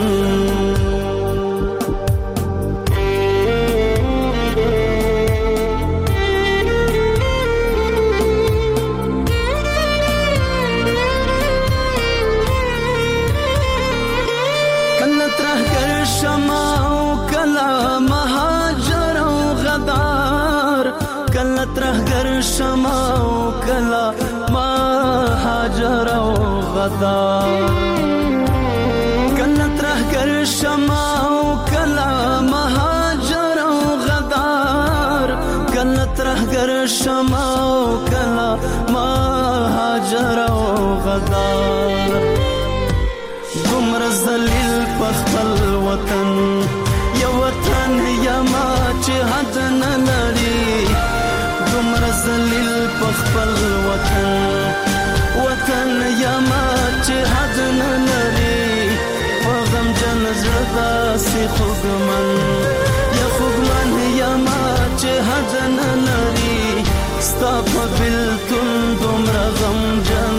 ترهګر شمع او کلا مهاجر او غدار کله ترهګر شمع او کلا مهاجر او غدار کله ترهګر شمع او کلا مهاجر او غدار دومره ذلیل په خپل وطن یو وطن یما چې حد نه لري دومره ذلیل په خپل وطن وطن یما چې حد نه لري په غمجن زړه داسې خوږمن یا خوږمن یما چې حد نه لري ستا په بېلتون دومره غمجن.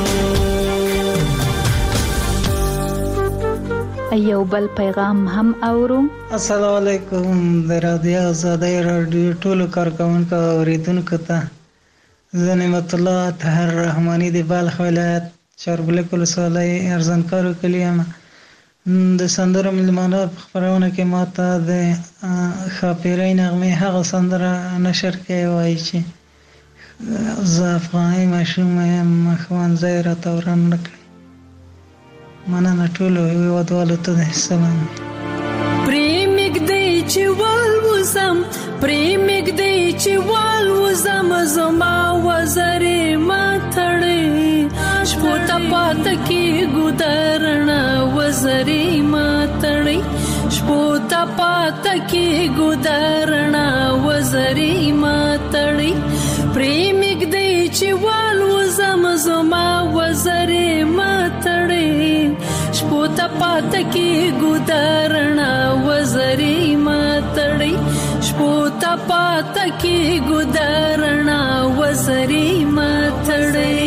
یو بل پیغام هم اورو. السلام علیکم د رادیو آزادۍ رادیو ټولو کارکونکو او اوریدونکو ته زه نعمت الله طاهر رحماني د بلخ ولایت چاربلک ولسوالۍ ارزنکارو کلی یم. د سندرو مېلمانه په خپرونه کې ماته د ښاپیرۍ نغمې هغه سندره نشر کوي، وایي چې زه افغاني ماشوم یم ښوونځی راته وران نه کړي. مننه ټولو هېوادوالو ته د سلام. پرې مږدی چې والوزم پرې مږدی چې والوزم زما وزرې ماتړې شپو ته پاته کېږو درڼه وزرې ماتړې شپو ته پاته کېږو درڼه وزرې ماتړې پرې مږدی چې والوزم زما وزرې ماتړې شپو ته پاته کېږو درڼه وزرې ماتړې شپو ته پاته کېږو درڼه وزرې ماتړې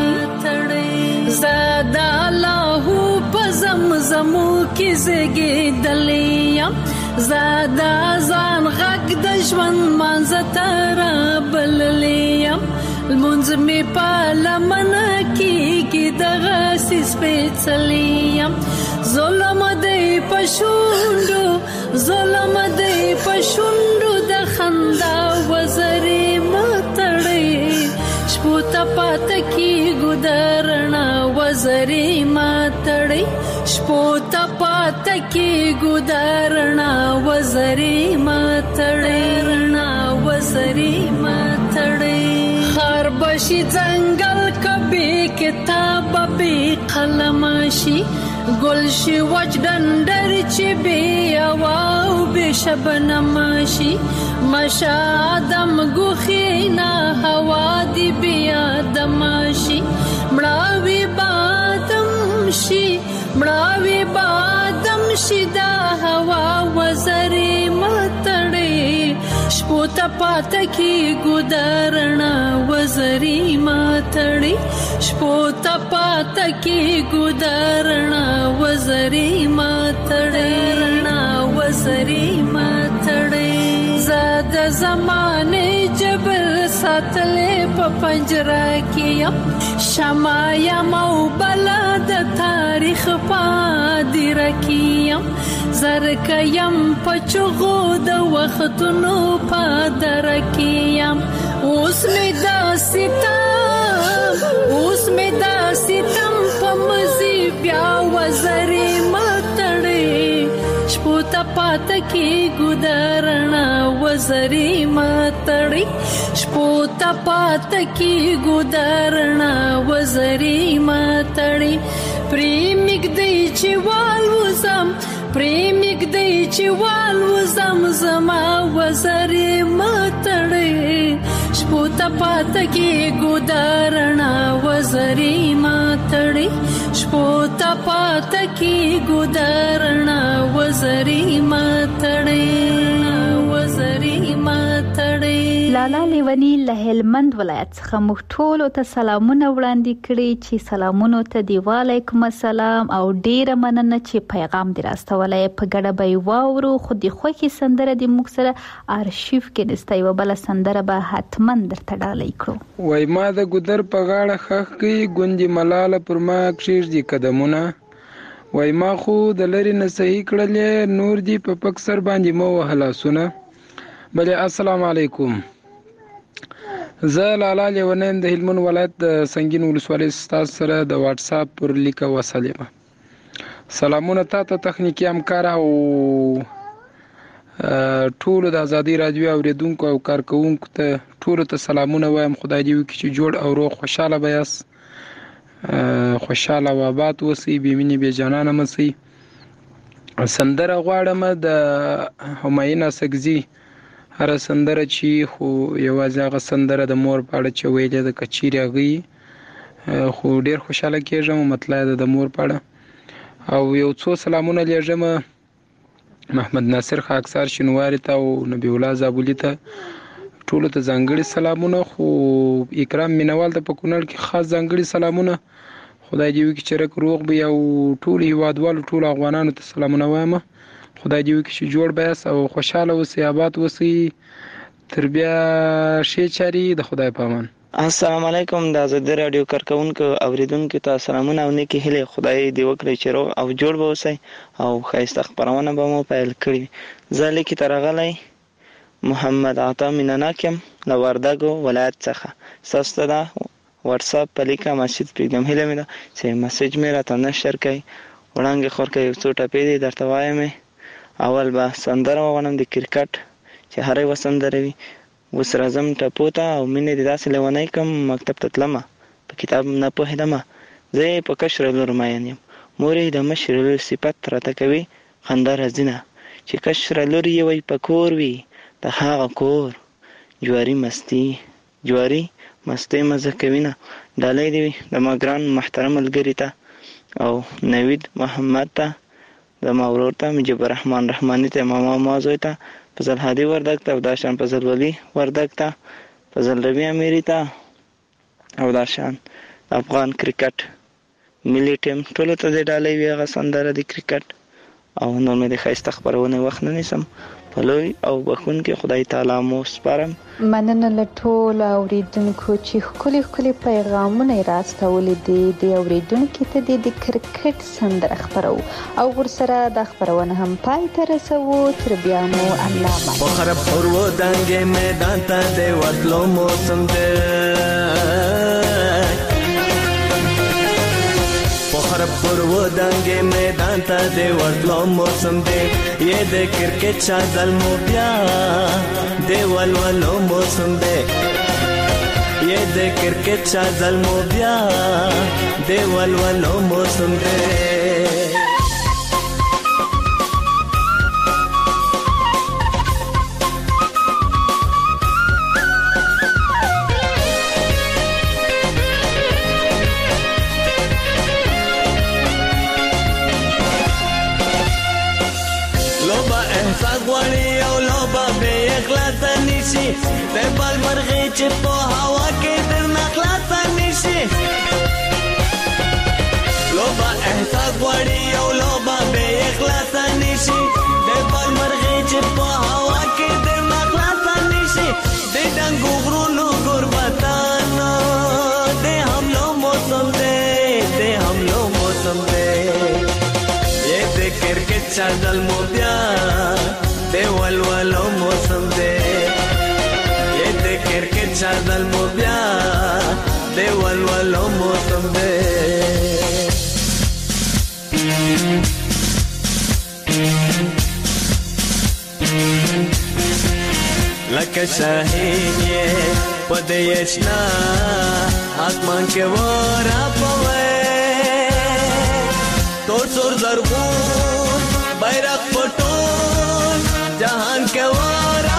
زاده الله په زمزمو کې زېږېدلې یم زاده ځان غږ د ژوند منځه ته رابللې یم لمونځ مې په لمنه کېږي دغسې سپېڅلی یم ظلم دی په شونډو ظلم دی په شونډو د خندا وزرې ماتړې شپو ته پاته کېږو درڼه وزرې ماتړې شپو ته پاته کېږو درڼه وزرې ماتړې رڼا وزرې ماتړې خار بشي ځنګل کبي کتاب به قلم شي ګل شي وچ ډنډر چې بې هوا او بې شبنم شي مشه آدم ګوښې نه هوا دې بې آدم شي مړاوي بادم شي مړاوي بادم شي دا هوا وزرې ماتړې شپو ته پاته کېږو درڼه وزرې ماتړې شپو ته پاته کېږو درڼه وزرې ماتړې رڼا وزرې ماتړې زه د زمانې جبر ساتلې په پنجره کې یم شمع یم او بلا د تاریخ په هدیره کې یم زرکه یم په چغو د وختونو په دره کې یم اوس مې دا ستم اوس مې دا ستم په مزي بیا وزرې ماتړې شپو ته پاته کېږو درڼه وزرې ماتړې شپو ته پاته کېږو درڼه وزرې ماتړې پرې مږدی چې والوزم پرې مږدی چې والوزم زما وزرې ماتړې شپو ته پاته کېږو درڼه وزرې ماتړې شپو ته پاته کېږو درڼه وزرې ماتړې وزرې ماتړې. لالا لیونی له هلمند ولایت څخه موږ ټولو ته سلامونه وړاندې کړي چې سلامونو ته دی وعلیکم السلام او ډیره مننه چې پیغام دی راستولای په ګډه به واورو خو د خوښي سندره د موږ سره آرشیف کې نسته یو بل سندره به حتما درته ډالۍ کړو. وای ما د ګودر په غاړه خخ کې ګوندې ملاله پر ما کښېږدي قدمونه وای ما خو د لرې نه صحیح کړلې نور دی په پک سر باندې مو وهلاسونه. بله السلام علیکم. زه لالا لیونی د هلمند ولایت د سنگین ولسوالۍ ستاسو سره د واتس اپ پر لیکه وصل یم. سلامونه تاسو ته تخنیکی همکار او ټولو د ازادي رادیو اوریدونکو او کارکونکو ته ټولو ته سلامونه وایم. خدای دې وکړي چې جوړ او روغ خوشاله بیاس خوشاله و آباد اوسئ بې مینې بې جانانه مسئ. سندره غواړم د همایون اڅکزي هر سندره چې خو یوازې هغه سندره د مور په اړه چې ویلې د کچيري هغه خو ډیر خوشاله کېږم مطلب د مور په اړه او یو څو سلامونه لېږم محمد ناصر خاکسار شنواری ته او نبی الله زابلی ته ټولو ته ځانګړي سلامونه. خو اکرام مینوال ته په کونړ کې خاص ځانګړي سلامونه. خدای دې وکړي چې رک روغ به او ټول هیوادوالو ټول افغانانو ته سلامونه وایم. خدای دې وکړي چې جوړ بیاس او خوشاله اوسئ آباد اوسئ تر بیا ښې چارې د خدای په امان. السلام علیکم د آزادي رادیو کارکونکو اوریدونکو ته سلامونه او نیکی هیله. خدای دې وکړي چې روغ او جوړ به اوسئ او ښایسته خپرونه به مو پیل کړي. زه لیکې ته راغلی محمد عطا مینناک یم له وردګو ولایت څخه. ستاسو ته دا واتساپ په لیکه مسیج پرېږدم. هیله مې ده چې مسیج مې راته نشر کړئ. وړانګې خور که یو څو ټپې دي درته وایم. اول به سندره وغواړم د کرکټ چې هر یوه سندره وي. اوس راځم ټپو ته او مینې دې داسې لیونی کړم مکتب ته تلمه په کتاب نه پوهېدمه. زه یې په کشره لور مین یم، مور یې د مشرې لور صفت راته کوي خندا راځي نه. چې کشره لور یې وی په کور وي د هغه کور جواري مستي جواري مستۍ مزه کوي نه. ډالۍ دې وي د ما ګران محترم ملګري ته او نوید محمد ته، د ما ورور ته مجيب الرحمن رحماني ته، ماما مازوی ته، فضل هادي وردګ ته او داشان فضل ولی وردګ ته، فضل ربی امیری ته او داشان افغان کرکټ ملي ټیم ټولو ته دې ډالۍ وي هغه سندره د کرکټ. او نور مې د ښایسته خپرونې وخت نه نیسم. په لوی او بخونکي خدای تعالی مو سپارم. مننه له ټولو اوریدونکو چې ښکلي ښکلي پیغامونه یې راستولي دي. د اوریدونکو ته د کرکټ سندره خپرو او ورسره د خپرونه هم پای ته رسوو. تر بیا مو الله مو بخر پرو دنګ میدان ته د وتلو موسم دی. بخر پرو دنګ میدان ته د وتلو موسم دی. یہ د کرکټ شادل مو بیا د ولولو موسم دی. یہ د کرکټ شادل مو بیا د ولولو موسم دی. د بال مرغې چې په هوا کې در نخلاص نشي. لوبه احساس غواړي او لوبه به اخلاص نشي. د بال مرغې چې په هوا کې در نخلاص نشي. د ډنګو غرونو غربتانو د حملو موسم دی، د حملو موسم دی. یہ د کرکټ شادل مو بیا د ولولو موسم دی. کرکټ شادل مو بیا د ولولو موسم دی. لکه شاهین یې په دې اشنا آسمان کې ورا پوي. تور تور زرغون بیرغ پټون جهان کې ورا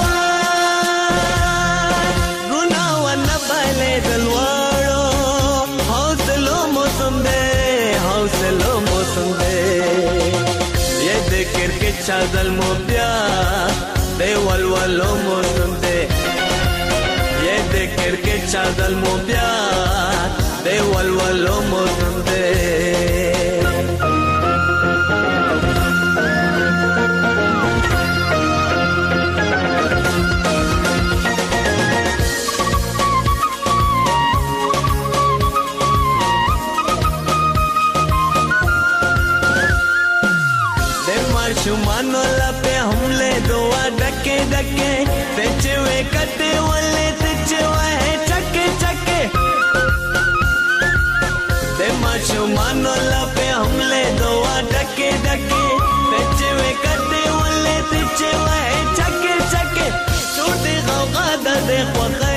شادل مو بیا د ولولو موسم دی. یہ د کرکټ شادل مو بیا د ولولو موسم دی. شمانو لپه حمله دوا ډکه ډکه تچوي کته ولې تچوي چکه چکه. دما شمانو لپه حمله دوا ډکه ډکه تچوي کته ولې تچوي چکه چکه. ټوټي غوغا د خوخه